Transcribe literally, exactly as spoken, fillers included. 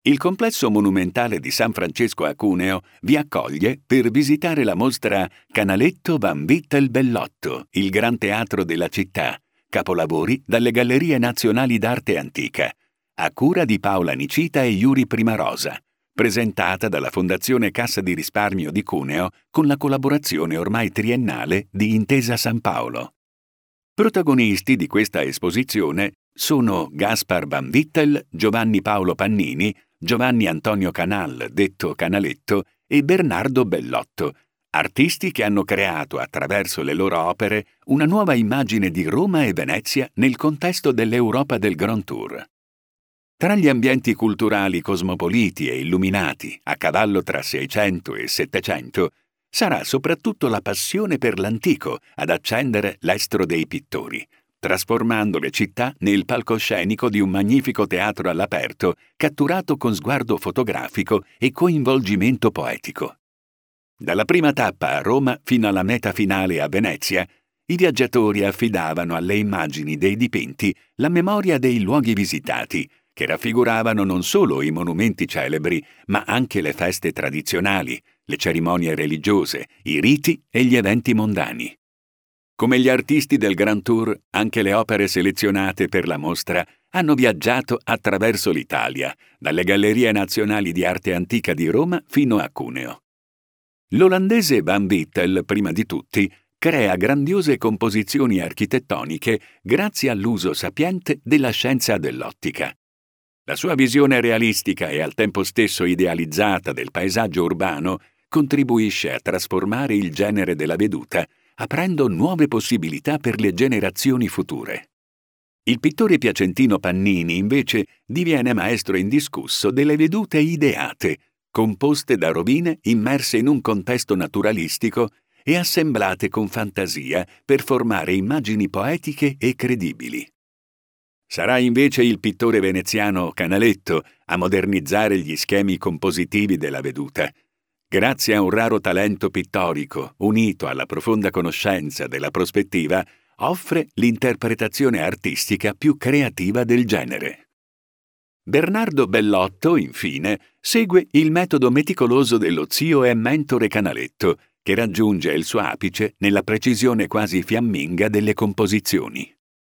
Il complesso monumentale di San Francesco a Cuneo vi accoglie per visitare la mostra Canaletto Van Vittel Bellotto, il gran teatro della città, capolavori dalle Gallerie Nazionali d'Arte Antica, a cura di Paola Nicita e Yuri Primarosa, presentata dalla Fondazione Cassa di Risparmio di Cuneo con la collaborazione ormai triennale di Intesa San Paolo. Protagonisti di questa esposizione sono Gaspar Van Vittel, Giovanni Paolo Pannini, Giovanni Antonio Canal, detto Canaletto, e Bernardo Bellotto, artisti che hanno creato attraverso le loro opere una nuova immagine di Roma e Venezia nel contesto dell'Europa del Grand Tour. Tra gli ambienti culturali cosmopoliti e illuminati, a cavallo tra Seicento e Settecento, sarà soprattutto la passione per l'antico ad accendere l'estro dei pittori, trasformando le città nel palcoscenico di un magnifico teatro all'aperto, catturato con sguardo fotografico e coinvolgimento poetico. Dalla prima tappa a Roma fino alla meta finale a Venezia, i viaggiatori affidavano alle immagini dei dipinti la memoria dei luoghi visitati, che raffiguravano non solo i monumenti celebri, ma anche le feste tradizionali, le cerimonie religiose, i riti e gli eventi mondani. Come gli artisti del Grand Tour, anche le opere selezionate per la mostra hanno viaggiato attraverso l'Italia, dalle Gallerie Nazionali di Arte Antica di Roma fino a Cuneo. L'olandese Van Vittel, prima di tutti, crea grandiose composizioni architettoniche grazie all'uso sapiente della scienza dell'ottica. La sua visione realistica e al tempo stesso idealizzata del paesaggio urbano contribuisce a trasformare il genere della veduta, aprendo nuove possibilità per le generazioni future. Il pittore piacentino Pannini, invece, diviene maestro indiscusso delle vedute ideate, composte da rovine immerse in un contesto naturalistico e assemblate con fantasia per formare immagini poetiche e credibili. Sarà invece il pittore veneziano Canaletto a modernizzare gli schemi compositivi della veduta. Grazie a un raro talento pittorico, unito alla profonda conoscenza della prospettiva, offre l'interpretazione artistica più creativa del genere. Bernardo Bellotto, infine, segue il metodo meticoloso dello zio e mentore Canaletto, che raggiunge il suo apice nella precisione quasi fiamminga delle composizioni.